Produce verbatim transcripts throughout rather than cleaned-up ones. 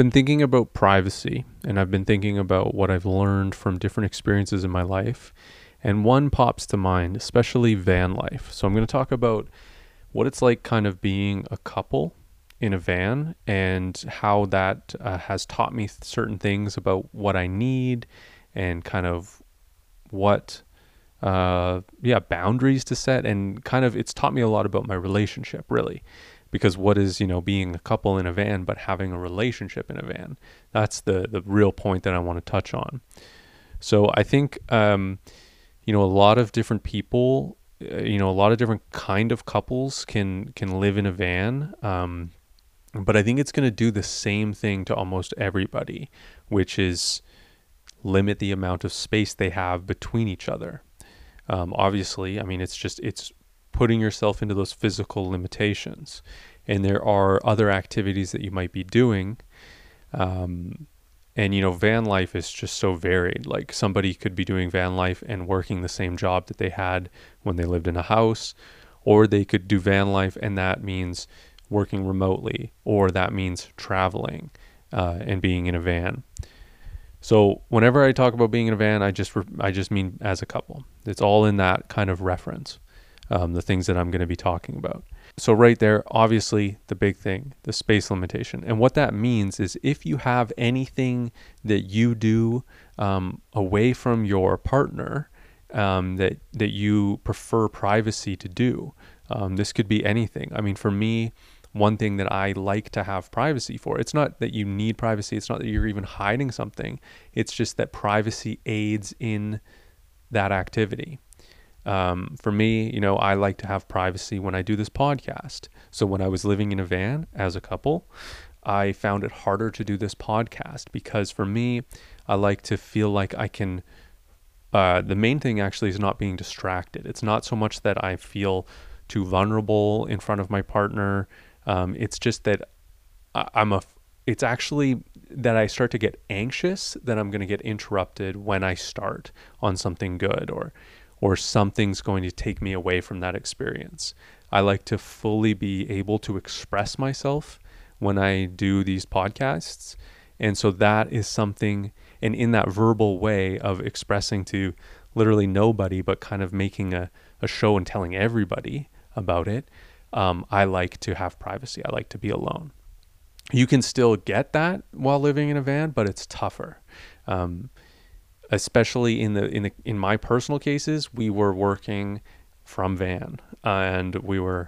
been thinking about privacy, and I've been thinking about what I've learned from different experiences in my life. And one pops to mind, especially van life. So I'm going to talk about what it's like kind of being a couple in a van and how that uh, has taught me certain things about what I need and kind of what uh yeah boundaries to set, and kind of it's taught me a lot about my relationship, really, because what is, you know, being a couple in a van but having a relationship in a van? That's the the real point that I want to touch on. So I think um you know a lot of different people, uh, you know a lot of different kind of couples can can live in a van, um but I think it's going to do the same thing to almost everybody, which is limit the amount of space they have between each other. Um, obviously, I mean, it's just, it's putting yourself into those physical limitations. And there are other activities that you might be doing. Um, and, you know, van life is just so varied. Like, somebody could be doing van life and working the same job that they had when they lived in a house, or they could do van life and that means working remotely, or that means traveling uh, and being in a van. So whenever I talk about being in a van, I just re- I just mean as a couple. It's all in that kind of reference, um, the things that I'm going to be talking about. So right there, obviously the big thing, the space limitation. And what that means is if you have anything that you do um, away from your partner, um, that that you prefer privacy to do, um, this could be anything. I mean, for me, one thing that I like to have privacy for, it's not that you need privacy, it's not that you're even hiding something, it's just that privacy aids in that activity. Um, for me, you know, I like to have privacy when I do this podcast. So when I was living in a van as a couple, I found it harder to do this podcast because for me, I like to feel like I can, uh, the main thing actually is not being distracted. It's not so much that I feel too vulnerable in front of my partner. Um, it's just that I, I'm a, it's actually that I start to get anxious that I'm going to get interrupted when I start on something good, or, or something's going to take me away from that experience. I like to fully be able to express myself when I do these podcasts. And so that is something, and in that verbal way of expressing to literally nobody, but kind of making a, a show and telling everybody about it, Um, I like to have privacy. I like to be alone. You can still get that while living in a van, but it's tougher. Um, especially in the in the in my personal cases, we were working from van, and we were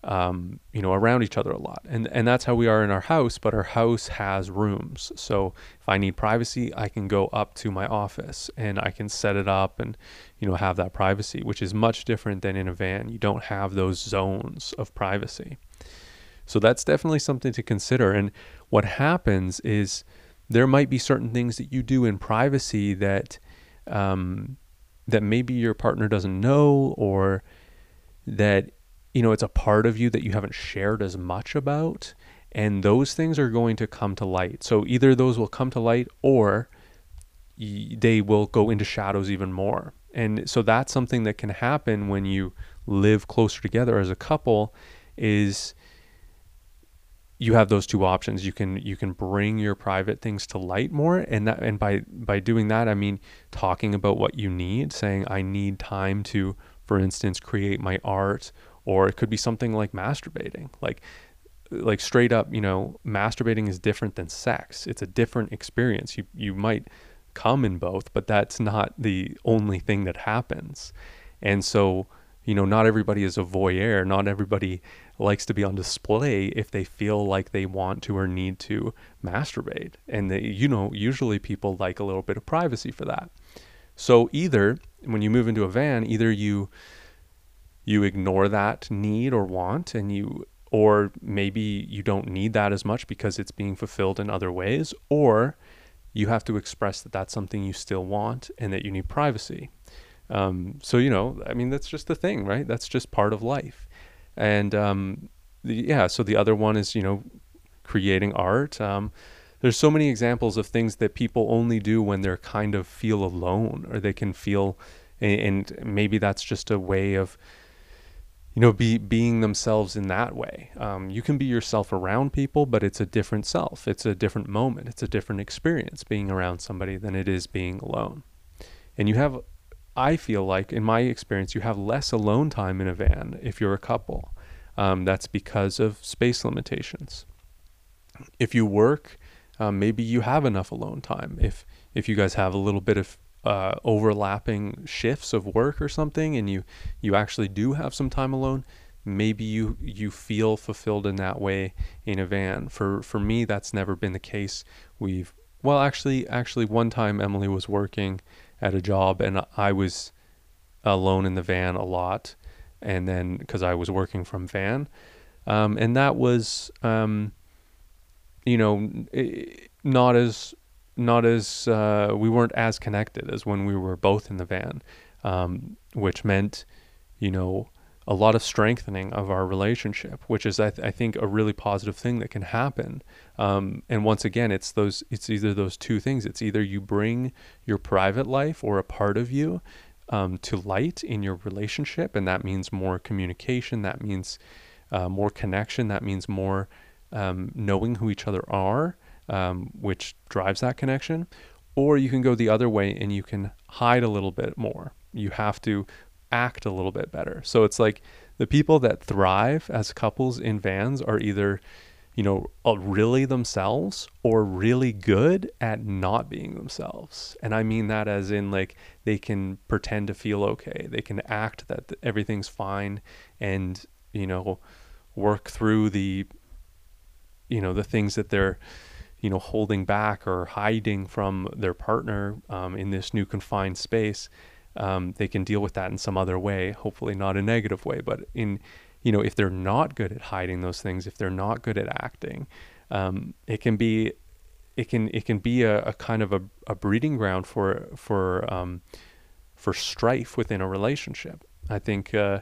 um, you know around each other a lot, and and that's how we are in our house. But our house has rooms, so if I need privacy, I can go up to my office and I can set it up and you know have that privacy, which is much different than in a van. You don't have those zones of privacy. So that's definitely something to consider. And what happens is there might be certain things that you do in privacy that um, that maybe your partner doesn't know, or that you know it's a part of you that you haven't shared as much about, and those things are going to come to light. So either those will come to light, or y- they will go into shadows even more. And so that's something that can happen when you live closer together as a couple, is you have those two options. You can you can bring your private things to light more, and that and by by doing that, I mean talking about what you need, saying I need time to, for instance, create my art, or it could be something like masturbating. Like like straight up, you know, masturbating is different than sex. It's a different experience. You you might come in both, but that's not the only thing that happens. And so, you know, not everybody is a voyeur. Not everybody likes to be on display if they feel like they want to or need to masturbate. And they, you know, usually people like a little bit of privacy for that. So either when you move into a van, either you you ignore that need or want, and you, or maybe you don't need that as much because it's being fulfilled in other ways, or you have to express that that's something you still want and that you need privacy. Um, so, you know, I mean, that's just the thing, right? That's just part of life. And, um, the, yeah, so the other one is, you know, creating art. Um, there's so many examples of things that people only do when they're kind of feel alone, or they can feel, and maybe that's just a way of, you know, be being themselves in that way. Um, you can be yourself around people, but it's a different self. It's a different moment. It's a different experience being around somebody than it is being alone. And you have, I feel like in my experience, you have less alone time in a van if you're a couple. Um, that's because of space limitations. If you work, um, maybe you have enough alone time. If, if you guys have a little bit of uh, overlapping shifts of work or something, and you, you actually do have some time alone, maybe you, you feel fulfilled in that way in a van. For, for me, that's never been the case. We've, well, actually, actually one time Emily was working at a job and I was alone in the van a lot. And then, cause I was working from van, um, and that was, um, you know, not as, not as, uh, we weren't as connected as when we were both in the van, um, which meant, you know, a lot of strengthening of our relationship, which is, I, th- I think, a really positive thing that can happen. Um, and once again, it's those, it's either those two things. It's either you bring your private life or a part of you, um, to light in your relationship. And that means more communication. That means, uh, more connection. That means more, um, knowing who each other are, um, which drives that connection. Or you can go the other way and you can hide a little bit more. You have to act a little bit better. So it's like the people that thrive as couples in vans are either, you know, really themselves or really good at not being themselves. And I mean that as in like they can pretend to feel okay. They can act that everything's fine and, you know, work through the, you know, the things that they're, you know, holding back or hiding from their partner, um, in this new confined space. Um, they can deal with that in some other way, hopefully not a negative way, but in, you know, if they're not good at hiding those things, if they're not good at acting, um, it can be, it can, it can be a, a kind of a, a breeding ground for, for, um, for strife within a relationship. I think, uh,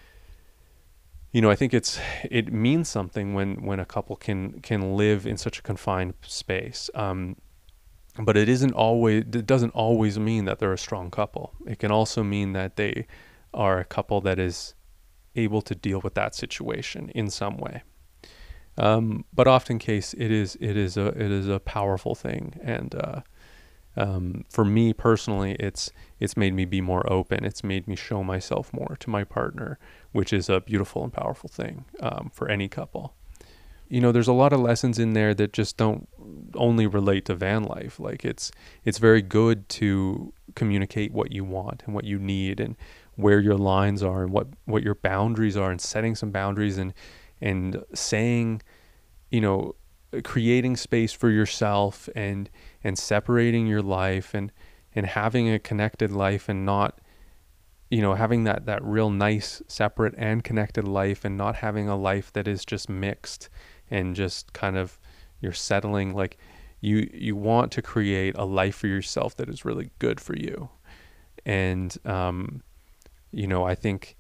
you know, I think it's, it means something when, when a couple can, can live in such a confined space. Um, But it isn't always, it doesn't always mean that they're a strong couple. It can also mean that they are a couple that is able to deal with that situation in some way. Um, but often case it is, it is a, it is a powerful thing. And, uh, um, for me personally, it's, it's made me be more open. It's made me show myself more to my partner, which is a beautiful and powerful thing, um, for any couple. You know, there's a lot of lessons in there that just don't only relate to van life. Like it's, it's very good to communicate what you want and what you need and where your lines are and what, what your boundaries are, and setting some boundaries and, and saying, you know, creating space for yourself and, and separating your life and, and having a connected life and not, you know, having that, that real nice separate and connected life and not having a life that is just mixed and just kind of you're settling. Like you, you want to create a life for yourself that is really good for you. And, um, you know, I think,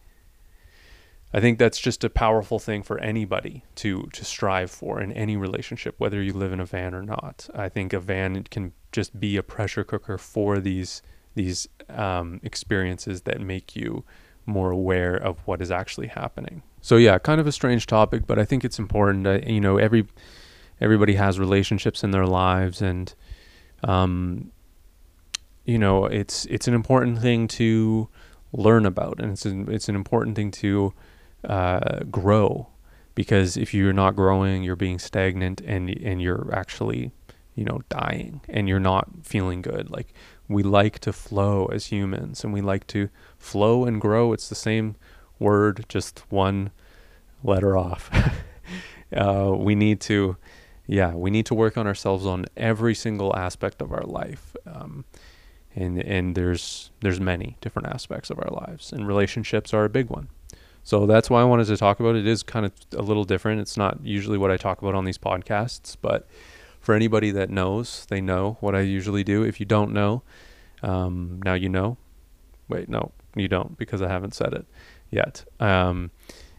I think that's just a powerful thing for anybody to, to strive for in any relationship, whether you live in a van or not. I think a van can just be a pressure cooker for these, these, um, experiences that make you more aware of what is actually happening. So yeah, kind of a strange topic, but I think it's important. Uh, you know, every everybody has relationships in their lives, and um, you know, it's it's an important thing to learn about, and it's an, it's an important thing to uh, grow, because if you're not growing, you're being stagnant, and and you're actually, you know, dying, and you're not feeling good. Like we like to flow as humans, and we like to flow and grow. It's the same word, just one letter off. uh, we need to, yeah, we need to work on ourselves on every single aspect of our life. Um, and, and there's, there's many different aspects of our lives, and relationships are a big one. So that's why I wanted to talk about it. It is kind of a little different. It's not usually what I talk about on these podcasts, but for anybody that knows, they know what I usually do. If you don't know, um, now you know. Wait, no, you don't, because I haven't said it yet. Um,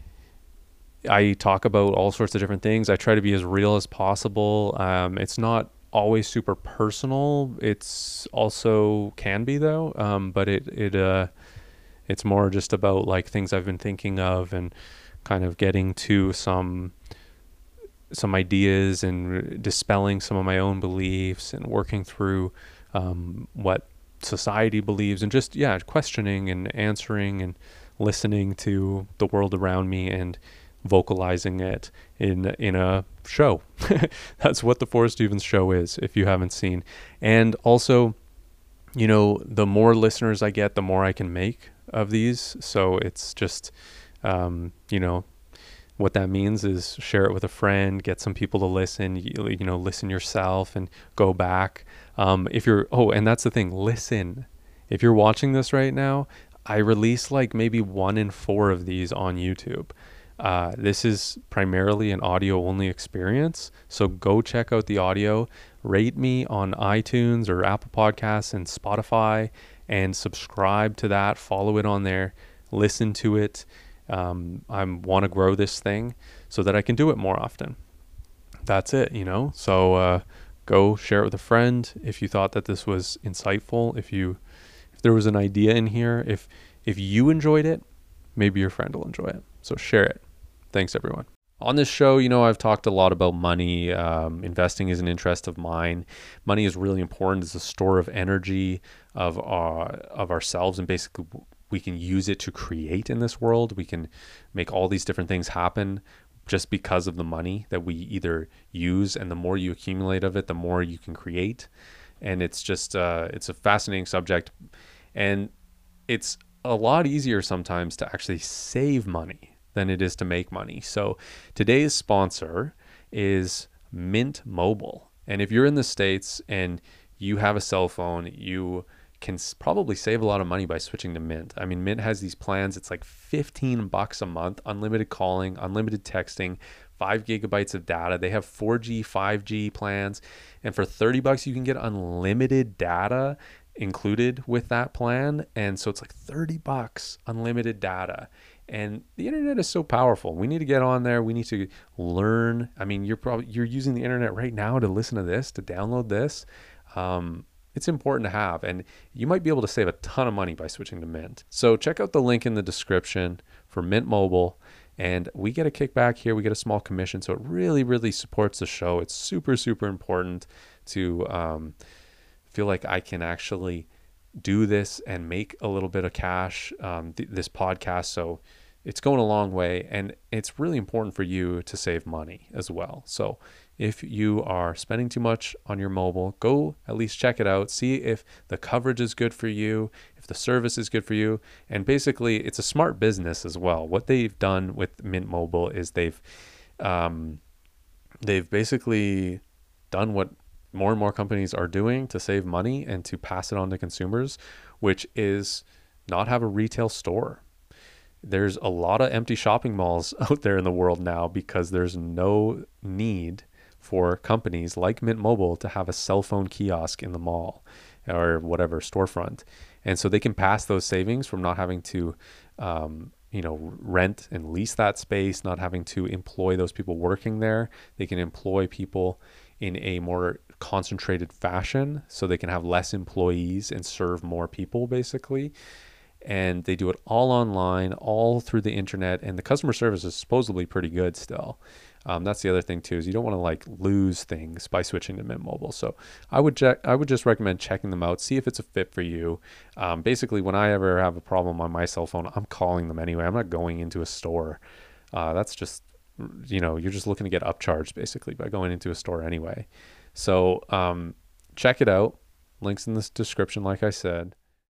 I talk about all sorts of different things. I try to be as real as possible. Um, it's not always super personal. It's also can be though. Um, but it, it, uh, It's more just about like things I've been thinking of and kind of getting to some some ideas and dispelling some of my own beliefs and working through um, what society believes, and just, yeah, questioning and answering and listening to the world around me and vocalizing it in in a show. That's what the Forrest Stevens Show is, if you haven't seen. And also, you know, the more listeners I get, the more I can make of these. So it's just, um, you know, what that means is share it with a friend, get some people to listen, you, you know, listen yourself and go back. Um, if you're, oh, and that's the thing, listen. If you're watching this right now, I release like maybe one in four of these on YouTube. Uh, this is primarily an audio only experience. So go check out the audio, rate me on iTunes or Apple Podcasts and Spotify, and subscribe to that, follow it on there, listen to it. Um, I want to grow this thing so that I can do it more often. That's it, you know? So, uh, go share it with a friend. If you thought that this was insightful, if you, if there was an idea in here, if, if you enjoyed it, maybe your friend will enjoy it. So share it. Thanks, everyone. On this show, you know, I've talked a lot about money. Um, investing is an interest of mine. Money is really important. It's a store of energy of our, of ourselves, and basically we can use it to create in this world. We can make all these different things happen just because of the money that we either use, and the more you accumulate of it, the more you can create. And it's just, uh, it's a fascinating subject, and it's a lot easier sometimes to actually save money than it is to make money. So today's sponsor is Mint Mobile. And if you're in the States and you have a cell phone, you can probably save a lot of money by switching to Mint. I mean, Mint has these plans. It's like fifteen bucks a month, unlimited calling, unlimited texting, five gigabytes of data. They have four G, five G plans. And for thirty bucks, you can get unlimited data included with that plan. And so it's like thirty bucks, unlimited data. And the internet is so powerful. We need to get on there. We need to learn. I mean, you're probably, you're using the internet right now to listen to this, to download this. Um, It's important to have, and you might be able to save a ton of money by switching to Mint. So check out the link in the description for Mint Mobile, and we get a kickback here. We get a small commission, so it really, really supports the show. It's super, super important to um, feel like I can actually do this and make a little bit of cash, um, th- this podcast. So it's going a long way, and it's really important for you to save money as well. So if you are spending too much on your mobile, go at least check it out. See if the coverage is good for you, if the service is good for you. And basically, it's a smart business as well. What they've done with Mint Mobile is they've um, they've basically done what more and more companies are doing to save money and to pass it on to consumers, which is not have a retail store. There's a lot of empty shopping malls out there in the world now because there's no need for companies like Mint Mobile to have a cell phone kiosk in the mall or whatever storefront. And so they can pass those savings from not having to, um, you know, rent and lease that space, not having to employ those people working there. They can employ people in a more concentrated fashion so they can have less employees and serve more people, basically. And they do it all online, all through the internet, and the customer service is supposedly pretty good still. Um, that's the other thing too, is you don't want to like lose things by switching to Mint Mobile. So I would check, I would just recommend checking them out, see if it's a fit for you. Um, basically, when I ever have a problem on my cell phone, I'm calling them anyway. I'm not going into a store. Uh, that's just, you know, you're just looking to get upcharged basically by going into a store anyway. So um, check it out. Links in this description, like I said.